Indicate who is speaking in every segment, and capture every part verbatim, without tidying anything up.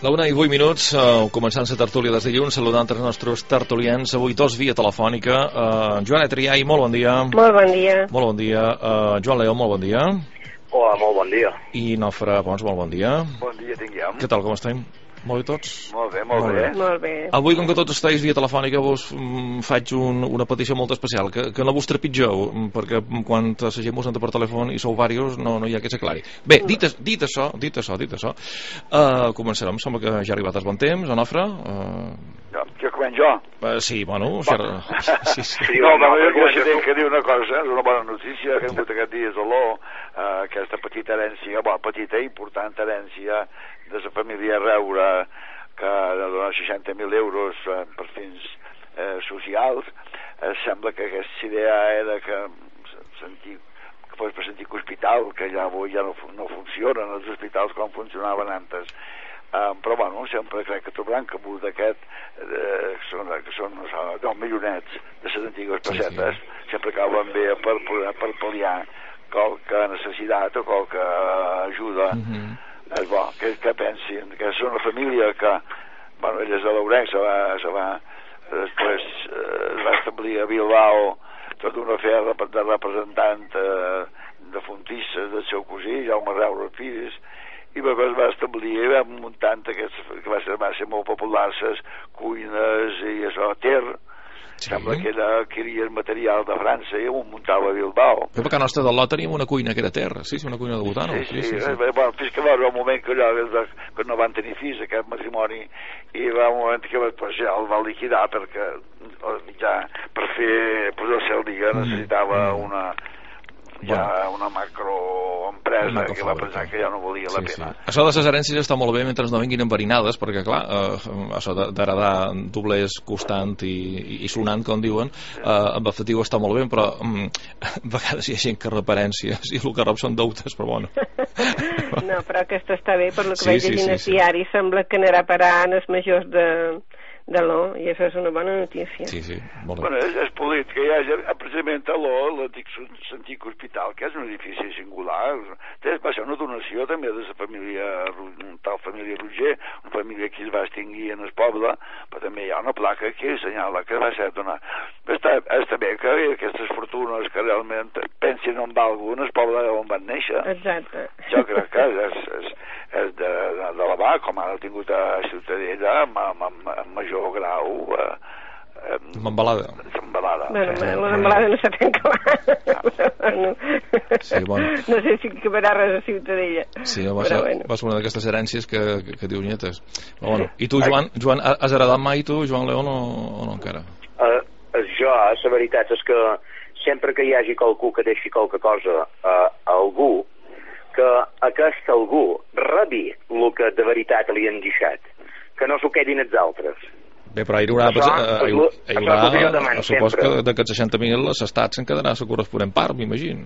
Speaker 1: La una i vuit minuts, uh, començant la tertúlia des de dilluns, saludant els nostres tertulians, avui dos via telefònica. Uh, Joan Etriai, molt bon dia.
Speaker 2: Molt bon dia.
Speaker 1: Molt bon dia. Uh, Joan Leó, molt bon dia.
Speaker 3: Hola, molt bon dia.
Speaker 1: I Nofre Pons, molt bon dia.
Speaker 3: Bon dia tinguem.
Speaker 1: Què tal, com estem? Molt bé tots?
Speaker 3: Molt bé, molt, molt bé. bé.
Speaker 2: Molt bé.
Speaker 1: Avui, com que tots estàs via telefònica, vos mm, faig un, una petició molt especial, que, que no vos trepitgeu, perquè quan la gent vos entra per telèfon i sou diversos, no, no hi ha que s'aclari. Bé, dit, dit això, dit això, dit això, uh, començarem, sembla que ja ha arribat el bon temps, Onofre. Uh...
Speaker 3: Ja, que començo jo?
Speaker 1: Uh, sí, bueno...
Speaker 3: Bon.
Speaker 1: Xer... Sí, sí.
Speaker 3: sí, no, no, no, jo tinc que dir una cosa, és una bona notícia, que hem hagut aquests dies a l'O, uh, aquesta petita herència, bueno, petita i important herència de la família Reura, que dona seixanta mil euros eh, per fins eh, socials. Eh, sembla que aquesta idea era que sentir, que fos per sentir hospital, que ja avui ja no, no funcionen els hospitals com funcionaven antes. Eh, però bueno, sempre crec que trobaran que molts d'aquest eh, que són, que són no sé, deu milionets de les antigues pessetes, sí, sí. Sempre acaben bé per, per pal·liar qualque necessitat o qualque ajuda. Mm-hmm. És bo, que, que pensin que és una família que, bueno, ella és de l'Ourenc, se va, se va després eh, es va establir a Bilbao, tot un afer de representant eh, de fontisses del seu cosí, Jaume Reura Pires, i després va establir, va muntant aquests, que va ser, va ser molt popular, les cuines i això, Ter. Sí. Sembla que ella adquiria el material de França i ho muntava a Bilbao.
Speaker 1: Però perquè a nostre de l'O teníem una cuina que era terra, sí, sí, una cuina de butano.
Speaker 3: Sí, sí, sí, sí, sí. Bueno, fins que va haver un moment que allò, que no van tenir fills, aquest matrimoni, i va un moment que pues, ja el va liquidar perquè ja per fer posar-se al dia necessitava mm. una ja bueno. una macroempresa macro que va pensar que ja no volia la sí, pena. Sí.
Speaker 1: Això de les herències està molt bé mentre no vinguin enverinades, perquè clar, eh, això d'heredar doblers costant i, i, i sonant, com diuen, eh, amb efectiu està molt bé, però mm, a vegades hi ha gent que rep herències i el que rep són deutes, però bueno.
Speaker 2: No, però aquesta està bé, per lo que
Speaker 1: sí,
Speaker 2: vaig
Speaker 1: sí,
Speaker 2: llegint
Speaker 1: sí,
Speaker 2: al
Speaker 1: sí.
Speaker 2: diari, sembla que anirà a parar en els majors de... de l'O, i això és una bona notícia.
Speaker 1: Sí, sí, molt bé.
Speaker 3: Bueno, és, és polit que hi hagi precisament a l'O, l'antic antic hospital, que és un edifici singular. Va ser una donació també de la família, tal família Roger, una família que es va extingir en el poble, però també hi ha una placa que assenyala que va ser donat. Està, està bé que aquestes fortunes que realment pensin en algú en el poble on van néixer.
Speaker 2: Exacte.
Speaker 3: Jo crec que és, és, és de, de, de la va, com ara ha tingut a Ciutadella, amb, amb, amb major grau eh, eh,
Speaker 1: m'embalada
Speaker 3: m'embalada
Speaker 2: bueno, sí. L'embalada no sabem acabar no.
Speaker 1: Sí, bueno.
Speaker 2: No sé si acabarà res a Ciutadella
Speaker 1: sí, va ser, bueno. Va ser una d'aquestes herències que, que, que diu nietes però, bueno. I tu Joan, Joan, has heredat mai tu Joan León o, o no encara?
Speaker 4: Uh, jo, la veritat és que sempre que hi hagi qualcú que deixi qualque cosa a, a algú, que aquest algú rebi el que de veritat li han deixat, que no s'ho quedin els altres.
Speaker 1: Bé, però hi haurà,
Speaker 4: això,
Speaker 1: hi haurà, hi haurà
Speaker 4: hi
Speaker 1: supos que d'aquests seixanta mil l'estat se'n quedarà la corresponent part, m'imagino.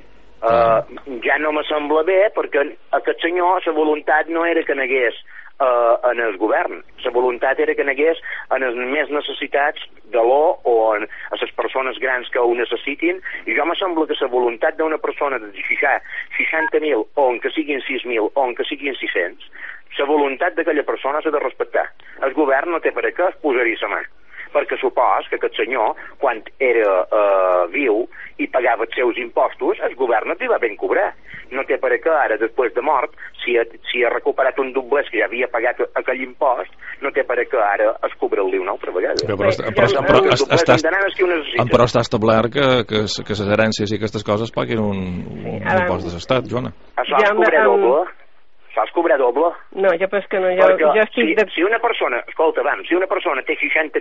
Speaker 4: Uh, ja no me sembla bé, perquè aquest senyor, la voluntat no era que n'hagués uh, en el govern, la voluntat era que n'hagués en les més necessitats de l'O o en, a les persones grans que ho necessitin, i jo me sembla que la voluntat d'una persona de deixar seixanta mil o en que siguin sis mil o en que siguin sis-cents, la voluntat d'aquella persona s'ha de respectar. El govern no té per què posar-hi la mà, perquè supos que aquest senyor, quan era eh, viu i pagava els seus impostos, el govern no t'hi va ben cobrar. No té per què ara, després de mort, si ha, si ha recuperat un doblers que ja havia pagat aquell impost, no té per què ara es cobrar-li una altra vegada.
Speaker 1: Però, però, però, però, però, està, però està establert que, que, que les herències i aquestes coses paguin un, un, un impost de l'estat, Joana.
Speaker 4: Això es cobra doble. Saps cobrar doble?
Speaker 2: No, jo penso que no. Jo, jo estic
Speaker 4: si,
Speaker 2: de...
Speaker 4: si una persona, escolta, vam, si una persona té seixanta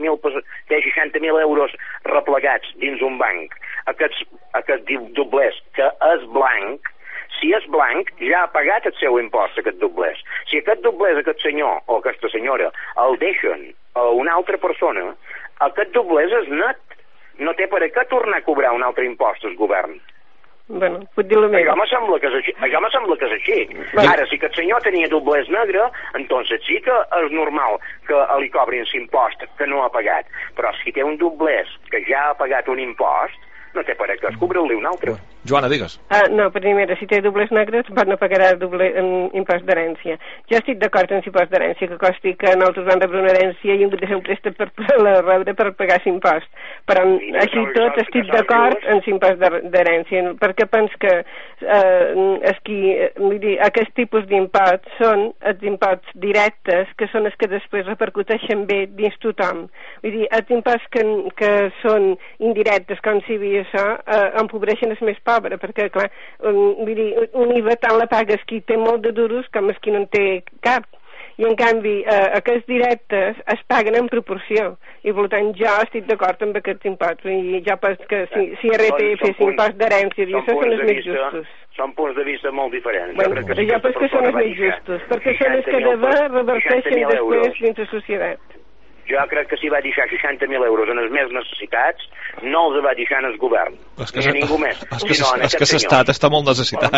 Speaker 4: mil euros replegats dins un banc, aquests, aquests doblers, que és blanc, si és blanc, ja ha pagat el seu impost, aquest doblers. Si aquest doblers, aquest senyor o aquesta senyora, el deixen a una altra persona, aquest doblers és net. No té per què tornar a cobrar un altre impost al govern.
Speaker 2: Bueno, pot dir-ho més.
Speaker 4: Això me sembla que és així. Això me sembla que és així. Bueno. Ara, si aquest senyor tenia doblers negre, entonces sí que és normal que li cobrin l'impost que no ha pagat. Però si té un doblers que ja ha pagat un impost, no té per què cobrir-li un altre.
Speaker 1: Joana, digues.
Speaker 2: Ah, no, primera, si té dobles negres, no pagarà doble en impost d'herència. Jo estic d'acord amb l'impost d'herència, que costi que nosaltres vam rebre una herència i hem de fer un préstec per poder-la rebre per pagar l'impost. Però
Speaker 4: I no,
Speaker 2: així
Speaker 4: no,
Speaker 2: tot
Speaker 4: no,
Speaker 2: estic
Speaker 4: no,
Speaker 2: d'acord
Speaker 4: no,
Speaker 2: amb l'impost d'herència, perquè pens que eh, és qui, vull dir, aquest tipus d'impost són els imposts directes, que són els que després repercuteixen bé dins tothom. Vull dir, els imposts que, que són indirectes, com sigui això, eh, empobreixen els més pobres, perquè, clar, um, vull dir, un I V A tant la pagues qui té molt de duros com els qui no en té cap. I, en canvi, eh, aquests directes es paguen en proporció. I, per tant, jo estic d'acord amb aquests impostos. I jo penso que si, si R T F és impost d'herència, i això són els més justos.
Speaker 4: Són punts de vista molt diferents.
Speaker 2: Bueno, jo, que jo penso que són els més justos, perquè són els que de bé reverteixen després dins la societat.
Speaker 4: Jo crec que si va deixar seixanta mil euros en els més necessitats, no els va deixar en el govern,
Speaker 1: és que
Speaker 4: ni a ningú més.
Speaker 1: És que, és que s'estat està molt necessitat.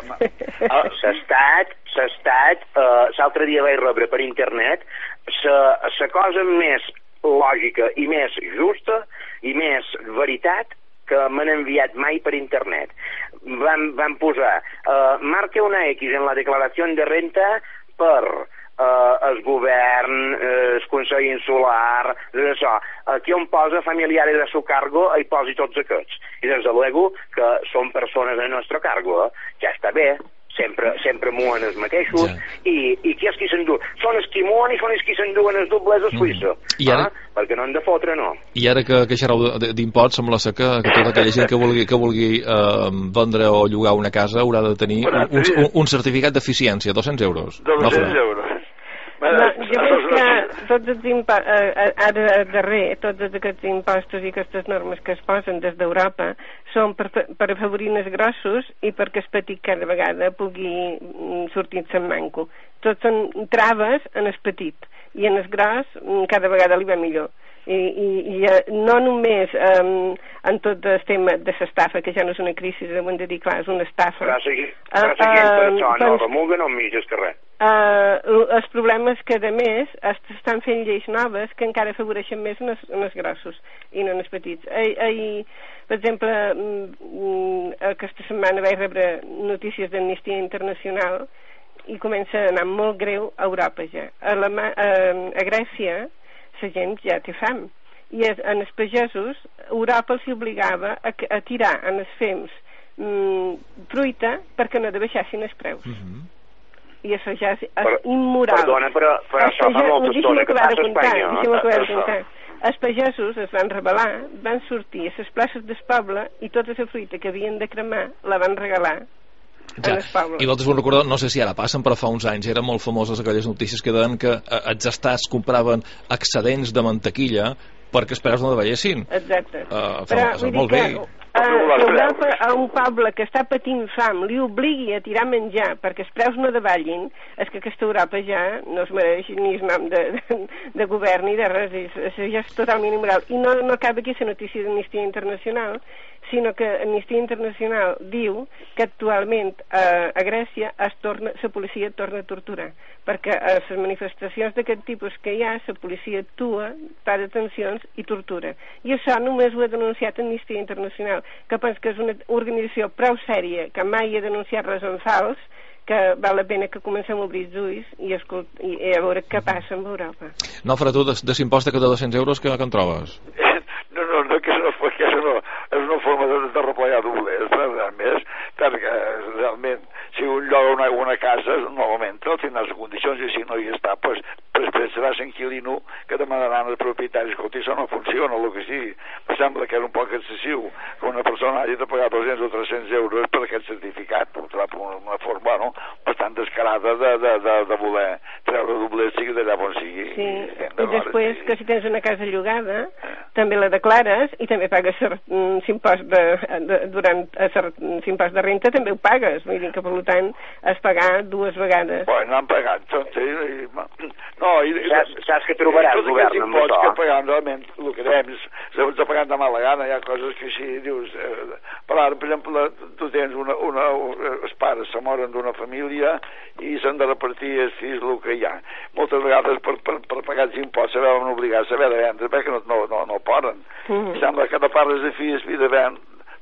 Speaker 4: S'estat, s'estat, l'altre dia vaig rebre per internet la cosa més lògica i més justa i més veritat que m'han enviat mai per internet. Van, van posar, uh, marque una X en la declaració de renta per... Uh, el govern, uh, el Consell Insular, això. Aquí on posa familiares a su cargo, hi posi tots aquests. I des de luego que són persones a nostre cargo, eh? Ja està bé, sempre, sempre muen els mateixos, ja. i, i qui és qui s'endú? Són els qui muen i són els qui s'enduen els dobles a Suïssa. Mm. I ara... eh? Perquè no han de fotre, no.
Speaker 1: I ara que, que xerrau d'imposts, sembla ser que, que tota aquella gent que vulgui, que vulgui eh, vendre o llogar una casa haurà de tenir un, un, un certificat d'eficiència, dos-cents euros.
Speaker 3: dos-cents euros.
Speaker 2: No, jo penso que tots els impostos, eh, ara darrer, tots aquests impostos i aquestes normes que es posen des d'Europa són per, per afavorir els grossos i perquè el petit cada vegada pugui sortir-se'n manco. Tots són traves en el petit i en el gros cada vegada li va millor. I, i, i no només um, en tot el tema de l'estafa, que ja no és una crisi, ho hem de dir clar, és una estafa.
Speaker 4: Però la gent per això no remuguen o mitges que res.
Speaker 2: Uh, els problemes que, a més, estan fent lleis noves que encara afavoreixen més en els, en els grossos i no en els petits. Ahir, ahir, per exemple, aquesta setmana vaig rebre notícies d'Amnistia Internacional i comença a anar molt greu a Europa ja. A, la, a, a Grècia la gent ja té fam i es, en els pagesos Europa els obligava a, a tirar en els fems mm, fruita perquè no baixessin els preus. Mm-hmm. I això ja és, és
Speaker 4: però,
Speaker 2: immoral.
Speaker 4: Perdona, però, però això fa molta estona que passa a Espanya.
Speaker 2: Deixa'm acabar de contar. Els pagesos es van rebel·lar, van sortir a les places del poble i tota la fruita que havien de cremar la van regalar. Ja.
Speaker 1: I vosaltres ho recordeu, no sé si ara passen, però fa uns anys eren molt famoses aquelles notícies que deien que els estats compraven excedents de mantequilla perquè els preus no davallessin.
Speaker 2: Exacte.
Speaker 1: Uh, però fa, vull dir que
Speaker 2: uh, Europa a un poble que està patint fam li obligui a tirar menjar perquè els preus no davallin, és que aquesta Europa ja no es mereix ni el nom de, de, de govern ni de res, és, és, ja és totalment immoral. I no, no acaba aquí la notícia d'Amnistia Internacional, sinó que Amnistia Internacional diu que actualment eh, a Grècia es torna, la policia torna a torturar, perquè a les manifestacions d'aquest tipus que hi ha, la policia actua, fa detencions i tortura. I això només ho ha denunciat Amnistia Internacional, que penso que és una organització prou sèria, que mai ha denunciat res en fals, que val la pena que comencem a obrir els ulls i, escolt, i, i a veure què passa amb Europa.
Speaker 1: No, farà tu, de, de l'impost de cada dos-cents euros, que, que en trobes?
Speaker 3: No, no, no, que no, que això no, és una forma de, de replegar doblers, a més, perquè realment, si un lloga una, una casa, normalment no tindrà les condicions i si no hi està, doncs, després serà l'inquilino que demanaran als propietaris, escolta, això no funciona, el que sigui. Em sembla que és un poc excessiu que una persona hagi de pagar dos-cents o tres-cents euros per aquest certificat, una forma, bueno, bastant descarada de, de, de, de voler treure doblers, sigui d'allà on sigui.
Speaker 2: Sí, i, i després que si tens una casa llogada, eh. també la declares i també pagues l'impost de, de, durant l'impost de renta, també ho pagues, vull dir que per tant has pagat dues vegades.
Speaker 3: Bueno, no han pagat, doncs, i, no, i,
Speaker 4: saps, saps que trobaràs el govern amb això?
Speaker 3: Que pagant, realment, el que dèiem, s'ha pagat de mala gana, hi ha coses que així, dius, eh, per ara, per exemple, tu tens una, una, els pares se moren d'una família i s'han de repartir els fills el que hi ha. Moltes vegades per, per, per pagar els impostos se veuen obligats a haver de vendre perquè no, no, no, no poden. Mm-hmm. Sembla que de pares de fills, fi de vendre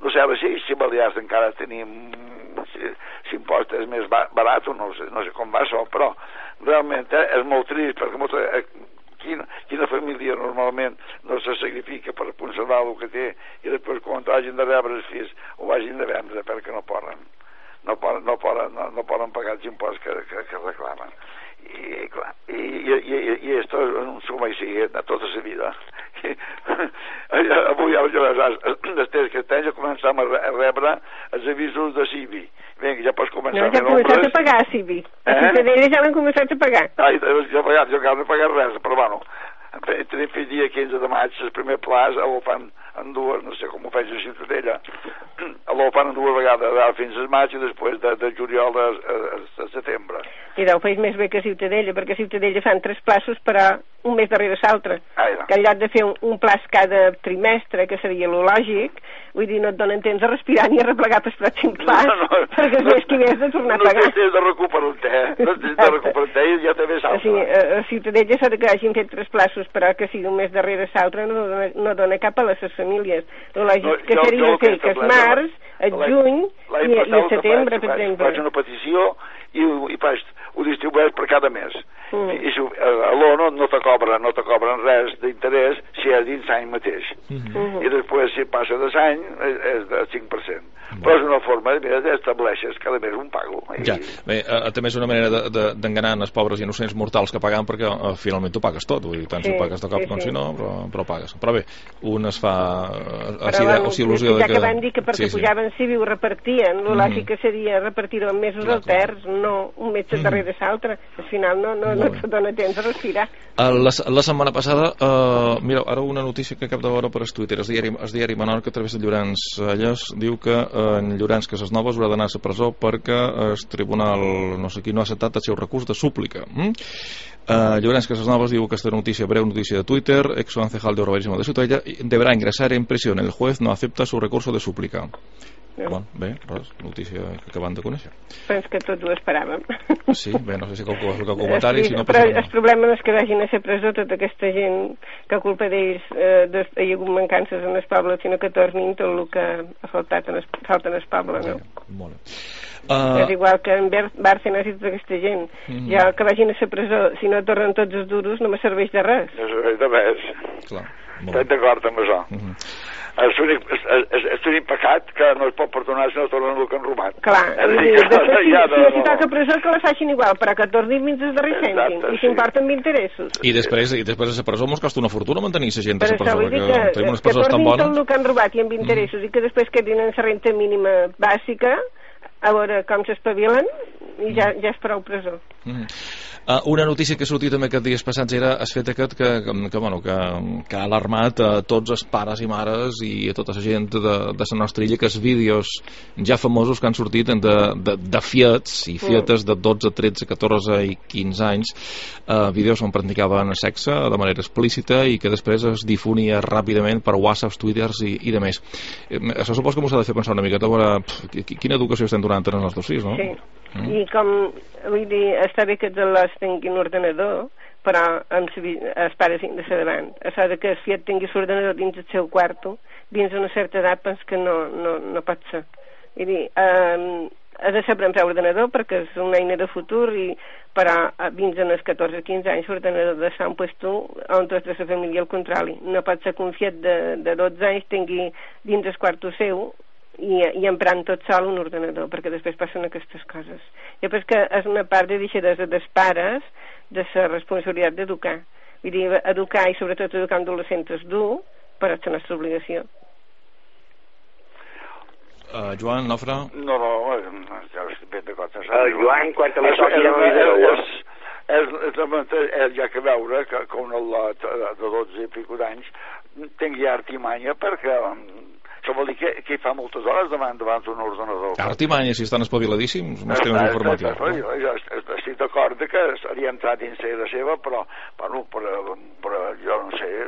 Speaker 3: no sé ara si, si Balears encara tenim, si, si impost és més barat o no sé, no sé com va això, però realment eh, és molt trist, perquè molta, eh, quina, quina família normalment no se sacrifica per conservar el que té i després quan hagin de rebre els fills ho hagin de vendre perquè no poden no poden, no poden, no, no poden pagar els imposts que, que, que reclamen. I, clar, i, i, i, i esto és un suma i sigue de tota la vida. I, avui, després que tens, ja començam a rebre els avisos de C I B I. Vinga, ja pots començar
Speaker 2: no, ja hem començat a pagar, C I B I. A eh? Ciutadella ja l'han començat a pagar.
Speaker 3: Ai, jo, jo, jo encara no he pagat res, però bueno, tenim fins dia quinze de maig, el primer plaç, ho fan en dues, no sé com ho faig a Ciutadella, ho fan en dues vegades, fins al maig i després de, de juliol a, a, a setembre.
Speaker 2: I ho feis més bé que Ciutadella, perquè Ciutadella fan tres plaços per a un mes darrere l'altre, que en lloc de fer un, un plaç cada trimestre, que seria lo lògic, vull dir, no et donen temps de respirar ni a replegar pel pròxim plaç, no, no, perquè és no, més que més de tornar
Speaker 3: no
Speaker 2: a pagar.
Speaker 3: No tens de recuperar-te, eh? No tens de recuperar-te i ja també s'altre.
Speaker 2: O sigui, a, a Ciutadella s'ha de que hagin fet tres plaços, però que sigui un mes darrere l'altre no, dona, no dona cap a les famílies. Lo lògic no, que jo, seria jo fer que és març, el juny i, i el setembre, per exemple.
Speaker 3: Faig una petició i, i faig, ho distribueix per cada mes. Mm. I, i a l'O no, no te cobren, no te cobren res d'interès si és dins l'any mateix. Mm -hmm. I després, si passa de l'any, és, és del cinc per cent. Mm. Però és una forma d'estableixes cada mes un pago. I...
Speaker 1: Ja, bé, uh, també és una manera d'enganar de, de, els pobres innocents mortals que paguen perquè uh, finalment tu pagues tot, vull dir, tant sí, si ho pagues de cop sí, com sí. si no, però, però pagues. Però bé, un es fa uh, així de, o si il·lusió
Speaker 2: ja
Speaker 1: de
Speaker 2: que... Ja que van dir que perquè sí, pujaven sí. civil ho repartien, el mm -hmm. lògic que seria repartir-ho en mesos clar, alterns, clar. no un mes mm -hmm. darrere l'altre. Al final no, no, no et dona temps de respirar.
Speaker 1: Uh, la, la setmana passada, uh, mira, ara una notícia que acabo de veure per Twitter, el diari, el diari Menorca, a través de Llorenç Allès, diu que uh, en Llorenç Casasnovas haurà d'anar a la presó perquè el tribunal, no sé qui, no ha acceptat el seu recurs de súplica. Mm? Uh, Llorenç Casasnovas diu que esta noticia, breu noticia de Twitter, ex concejal de urbanismo de Ciutadella, deberá ingresar en prisión. El juez no acepta su recurso de súplica. No. Bon, bé, res, notícia que acabem de conèixer.
Speaker 2: Penso que tots ho esperàvem.
Speaker 1: Sí, bé, no sé si qualcú va fer qualque comentari, si no...
Speaker 2: Però el problema no és que vagin a ser presó tota aquesta gent que a culpa d'ells eh, de, hi ha hagut mancances en el poble, sinó que tornin tot el que ha faltat en el, falta en el poble, no? Sí, molt bé. Uh... És igual que en Bárcenas i tota aquesta gent. Mm -hmm. Ja que vagin a ser presó, si no tornen tots els duros, no me serveix de res.
Speaker 3: No serveix de res.
Speaker 1: Clar.
Speaker 3: Estic d'acord amb això. Mm -hmm. És l'únic pecat que no es pot perdonar si no tornen el que han robat.
Speaker 2: Clar, és dir, dir, després, si, ja, no, si no. toca presó que la facin igual, però que tornin fins als darrers cèntims i s'importen amb interessos.
Speaker 1: I després, i després a la presó mos costa una fortuna mantenir la gent a la presó,
Speaker 2: que, que, tenim unes presons tan bones. Que tornin tot el que han robat i amb interessos mm. i que després quedin en la renta mínima bàsica, a veure com s'espavilen i ja, ja és prou presó.
Speaker 1: Mm. Uh, una notícia que ha sortit també aquests dies passats era el fet aquest que, que, que, bueno, que, que ha alarmat a tots els pares i mares i a tota la gent de, de la nostra illa, que els vídeos ja famosos que han sortit de, de, de fiets i fietes de dotze, tretze, catorze i quinze anys, uh, vídeos on practicaven sexe de manera explícita i que després es difonia ràpidament per whatsapps, twitters i, i de més. Eh, això supos que m'ho s'ha de fer pensar una miqueta a veure pff, quina educació estem donant als nostres fills, no?
Speaker 2: Sí. Mm. I com, vull dir, està bé que els tinguin ordenador, però amb els pares han de ser davant. Això de que el fiat tingui l'ordenador dins el seu quarto, dins una certa edat, pens que no, no, no pot ser. Vull dir, eh, ha de saber emprar ordenador perquè és una eina de futur, i, però dins dels catorze quinze anys l'ordenador de Sant pues tu, on tots de la família el controli. No pot ser que un fiat de, de dotze anys tingui dins el quarto seu i, i emprant tot sol un ordenador, perquè després passen aquestes coses. Jo penso que és una part de deixadesa dels pares de la responsabilitat d'educar. Vull dir, educar i sobretot educar en adolescents és dur, però és la nostra obligació.
Speaker 1: Uh, Joan, Nofre?
Speaker 3: No, no, ja estic ben d'acord.
Speaker 4: Uh, Joan, quan te la toqui no li
Speaker 3: és ja que veure que, que un lot de dotze i pico d'anys tingui artimanya perquè... Això vol dir que, que hi fa moltes hores davant davant d'un ordenador.
Speaker 1: Artimanya, si estan espaviladíssims, més temps informatius.
Speaker 3: No? Jo, jo estic d'acord que hauria entrat dins la seva, però, bueno, però, però jo no sé,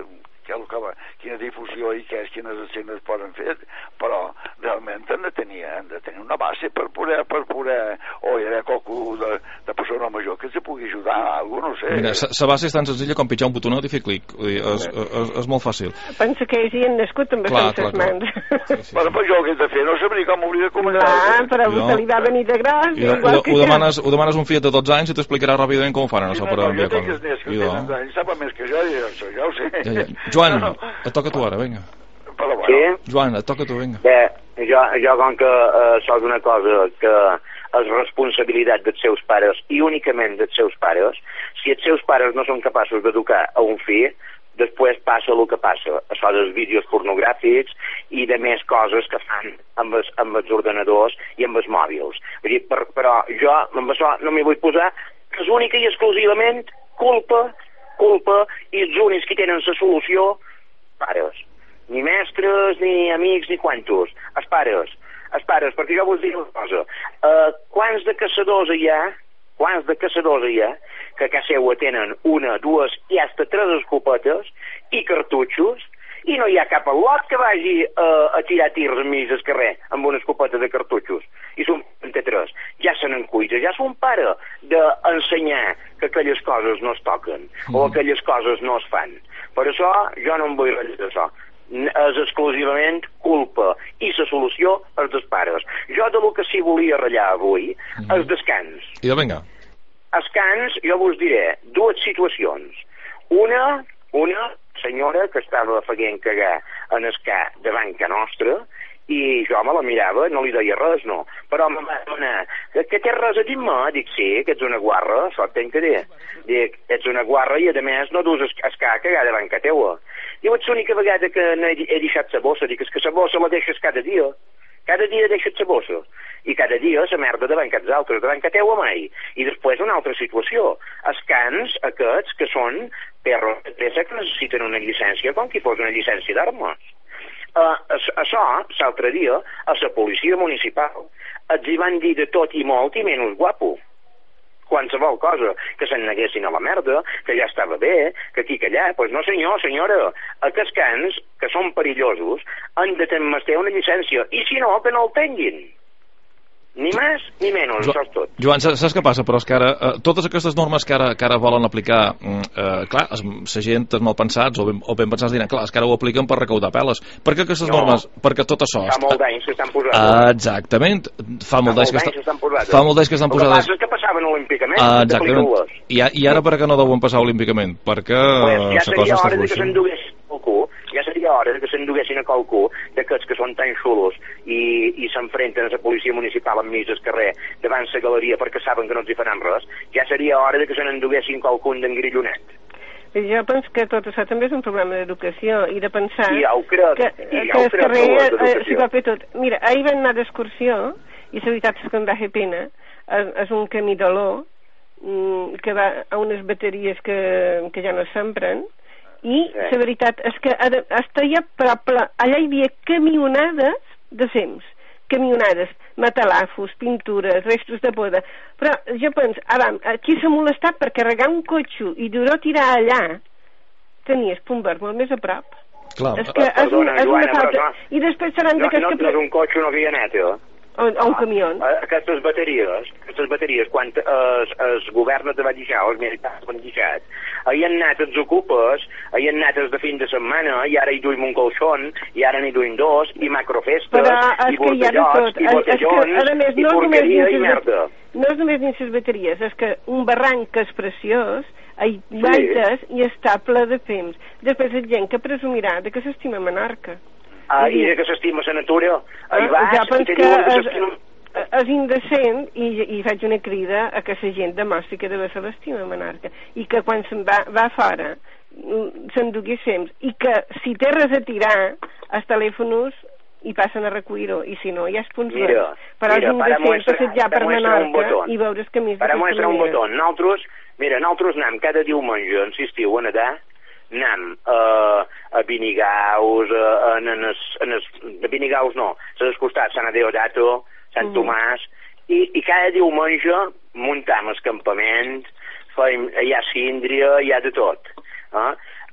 Speaker 3: què el que va, quina difusió i què és, quines escenes poden fer, però realment han de tenir, han de tenir una base per poder, per poder, o hi ha qualcú de, de persona major que se pugui ajudar a algú, no sé.
Speaker 1: Mira, la base és tan senzilla com pitjar un botonet i fer clic, vull dir, és, és, és molt fàcil.
Speaker 2: Pensa que ells hi han nascut amb
Speaker 1: clar,
Speaker 2: les
Speaker 1: clar,
Speaker 2: mans.
Speaker 1: Clar. Sí, sí,
Speaker 3: bueno,
Speaker 1: sí.
Speaker 3: però jo què he de fer? No sabria com m'hauria de comentar.
Speaker 2: Clar, però
Speaker 1: no.
Speaker 2: te li va venir de gros.
Speaker 1: I ho, ho, ho, demanes, ho demanes un fiat de dotze anys i t'explicarà ràpidament com ho fan, això,
Speaker 3: no,
Speaker 1: per
Speaker 3: no,
Speaker 1: enviar
Speaker 3: jo tinc
Speaker 1: coses.
Speaker 3: els nens que tenen anys, sap més que jo, i això ja ho sé.
Speaker 1: Ja, ja. Joan,
Speaker 3: no,
Speaker 1: no. et toca a tu ara, vinga.
Speaker 3: Però bueno.
Speaker 4: Sí?
Speaker 1: Joan, et toca a tu, vinga.
Speaker 4: Bé, jo, jo com que eh, soc una cosa que és responsabilitat dels seus pares i únicament dels seus pares, si els seus pares no són capaços d'educar a un fill, després passa el que passa, això dels vídeos pornogràfics i de més coses que fan amb els, amb els ordenadors i amb els mòbils. Vull dir, per, però jo amb això no m'hi vull posar, que és única i exclusivament culpa, culpa, i els únics que tenen la solució, pares. Ni mestres, ni amics, ni quantos. Els pares. Els pares, perquè jo vos dic una cosa. Uh, quants de caçadors hi ha, quants de caçadors hi ha, que a casa seva tenen una, dues i fins tres escopetes i cartutxos, i no hi ha cap al·lot que vagi uh, a tirar tirs enmig del carrer amb una escopeta de cartutxos. I són trenta-tres. Ja se n'encuida, ja són pare d'ensenyar que aquelles coses no es toquen mm. o aquelles coses no es fan. Per això jo no em vull ratllar d'això. És exclusivament culpa i la solució és dels pares. Jo de lo que sí volia ratllar avui mm. és descans.
Speaker 1: I de vinga.
Speaker 4: Els cans, jo vos diré dues situacions. Una, una senyora que estava feient cagar en el ca davant ca nostra, i jo me la mirava, no li deia res, no. Però me va donar, que, que té res a dir-me? Dic, sí, que ets una guarra, això et tenc que dir. Dic, ets una guarra i a més no dus el ca a cagar davant ca teua. Diu, ets l'única vegada que no he, he deixat la bossa. Dic, és que la bossa la deixes cada dia. Cada dia deixes la bossa. I cada dia la merda davant que els altres, davant que teua mai. I després una altra situació. Els cans aquests que són perros de presa que necessiten una llicència com qui fos una llicència d'armes. Uh, això, l'altre dia, a la policia municipal els hi van dir de tot i molt i menys guapo. Qualsevol cosa, que se'n neguessin a la merda, que ja estava bé, que aquí que allà, doncs pues no senyor, senyora, aquests cans, que són perillosos, han de tenir una llicència, i si no, que no el tinguin. Ni més ni menys, això és tot.
Speaker 1: Joan, saps què passa? Però és que ara, eh, totes aquestes normes que ara, que ara volen aplicar, eh, clar, la gent, els malpensats o ben, o ben pensats diran, clar, és que ara ho apliquen per recaudar peles. Per què aquestes
Speaker 4: no,
Speaker 1: normes? Perquè tot això...
Speaker 4: Fa molt d'anys que estan posades.
Speaker 1: Ah, exactament. Fa molt d'anys que,
Speaker 4: estan posades.
Speaker 1: Fa molt d'anys que estan posades.
Speaker 4: El que passa és que passaven olímpicament.
Speaker 1: Ah, exactament. I, I ara per què no deuen passar olímpicament? Perquè
Speaker 4: pues ja
Speaker 1: la cosa està
Speaker 4: hora de que
Speaker 1: fluixant.
Speaker 4: s'enduguessin qualcú, ja seria hora de que s'enduguessin a qualcú d'aquests que són tan xulos i, i s'enfrenten a la policia municipal enmig del carrer davant la galeria perquè saben que no els hi faran res, ja seria hora de que se n'enduguessin qualcun d'en Grillonet.
Speaker 2: Jo penso que tot això també és un problema d'educació i de pensar
Speaker 4: I ja ho crec,
Speaker 2: que,
Speaker 4: i ja
Speaker 2: que
Speaker 4: ho
Speaker 2: el
Speaker 4: crec
Speaker 2: carrer
Speaker 4: que ho és
Speaker 2: eh,
Speaker 4: d'educació.
Speaker 2: s'hi va fer tot. Mira, ahir vam anar d'excursió i la veritat és que em va fer pena. És, és un camí d'olor mm, que va a unes bateries que, que ja no s'empren i la sí. veritat és que hasta allà, allà hi havia camionades de sems, camionades, matalafos, pintures, restos de poda, però jo penso, ara, aquí s'ha molestat per carregar un cotxe i dur-ho a tirar allà, tenies Pumbert molt més a prop.
Speaker 1: Clar.
Speaker 2: És que és,
Speaker 4: Perdona,
Speaker 2: és
Speaker 4: Joana,
Speaker 2: una falta.
Speaker 4: no,
Speaker 2: I després seran
Speaker 4: no,
Speaker 2: d'aquests
Speaker 4: no,
Speaker 2: que...
Speaker 4: no és un cotxe, una avioneta.
Speaker 2: O, o un camió.
Speaker 4: Aquestes bateries, aquestes bateries, quan es, es govern te va deixar, els militars van deixar, hi han anat els ocupes, hi han anat els de fin de setmana, i ara hi duim un colxon, i ara n'hi duim dos, i macrofestes, i bordellots, i botellons, més, no i porqueria i merda.
Speaker 2: No és només dins les bateries, és que un barranc que és preciós, hi baites sí. i està ple de fems. Després és gent que presumirà de que s'estima Menorca.
Speaker 4: Ah, i de que s'estima la natura. Hi vas,
Speaker 2: ja
Speaker 4: i te diuen que s'estima...
Speaker 2: És, és indecent i, i faig una crida a que la gent demostri que deve ser l'estima a Menorca i que quan se'n va, va fora s'endugui temps i que si té res a tirar els telèfons i passen a recollir-ho i si no ja es punts
Speaker 4: mira,
Speaker 2: però
Speaker 4: mira,
Speaker 2: és indecent passejar per Menorca i veure els camins
Speaker 4: per a mostrar un botó nosaltres, mira, nosaltres anem cada diumenge en l'estiu a nedar anem uh, a Binigaus, uh, en, en es, en es, de Binigaus no, a les costats Sant Adeodato, Sant mm. Tomàs, i, i cada diumenge muntam el campament, fem, hi ha síndria, hi ha de tot. Eh?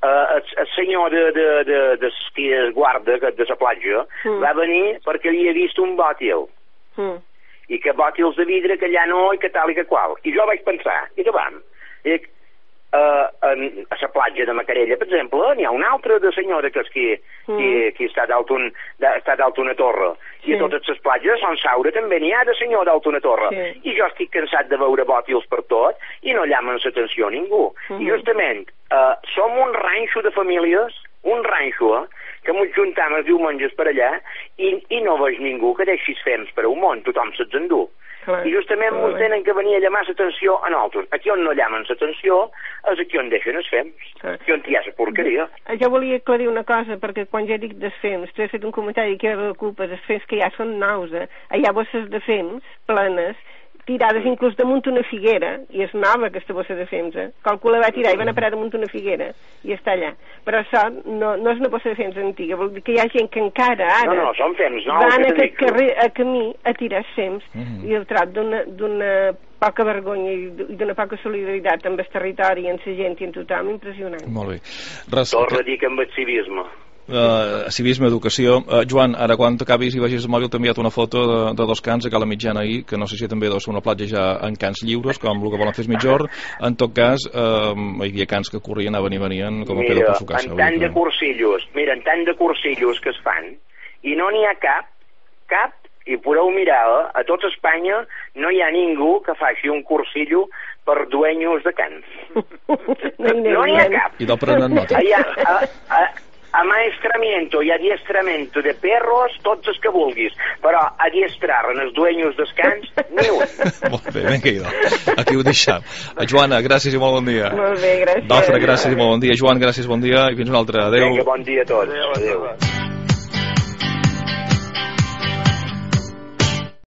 Speaker 4: Uh, el, el senyor de, de, de, de, de guarda de la platja mm. va venir perquè havia vist un bòtil mm. i que bòtils de vidre que allà no i que tal i que qual, i jo vaig pensar i què vam? I, uh, en, a la platja de Macarella, per exemple, n'hi ha una altra de senyora que és qui, mm. qui, qui està dalt un, està dalt una torre sí. I a totes les platges a Sant Saura també n'hi ha de senyor dalt una torre sí. I jo estic cansat de veure bòtils per tot i no llamen l'atenció a ningú mm. I justament Uh, som un ranxo de famílies, un ranxo, eh, que ens juntam els diumenges per allà i, i no veig ningú que deixis fems per un món, tothom se'ls endú. Clar, I justament ens tenen que venir a llamar l'atenció a nosaltres. Aquí on no llamen l'atenció és aquí on deixen els fems, clar. Aquí on hi ha la porqueria.
Speaker 2: Jo volia aclarir una cosa, perquè quan jo dic dels fems, tu has fet un comentari que era la culpa dels fems que ja són nous, eh? Hi ha bosses de fems plenes, tirades inclús damunt una figuera, i és nova aquesta bossa de fems, eh? Qualcú la va tirar i van a parar damunt una figuera i està allà, però això no, no és una bossa de fems antiga, vol dir que hi ha gent que encara ara
Speaker 4: no, no, són fems nous,
Speaker 2: van a aquest carrer a camí a tirar fems mm -hmm. i el trot d'una poca vergonya i d'una poca solidaritat amb el territori, amb la gent i amb tothom, impressionant.
Speaker 1: Molt bé. Res,
Speaker 4: Torna a dir que amb el civisme
Speaker 1: Uh, civisme, educació. Uh, Joan, ara quan t'acabis i vagis al mòbil t'he enviat una foto de, de dos cans a Cala Mitjana ahir, que no sé si també deu ser una platja ja en cans lliures, com el que volen fer mitjorn. En tot cas, uh, hi havia cans que corrien, anaven i venien com a pedo per sucar-se.
Speaker 4: Mira, en tant que... de cursillos, mira, en tant de cursillos que es fan, i no n'hi ha cap, cap, i podeu mirar, eh, a tot Espanya no hi ha ningú que faci un cursillo per dueños de cans. No n'hi ha cap.
Speaker 1: I del prenen nota.
Speaker 4: Allà, a, a, amaestramiento i adiestramiento de perros, tots els que vulguis, però adiestrar en els dueños dels cans, ni un.
Speaker 1: Molt bé, vinga, idò. Aquí ho deixem. Joana, gràcies i molt bon dia.
Speaker 2: Molt bé, gràcies.
Speaker 1: Dofre, gràcies i molt bon dia. Joan, gràcies, bon dia, i fins un altre. Adéu.
Speaker 4: Vinga, bon dia a tots. Adéu. Adéu.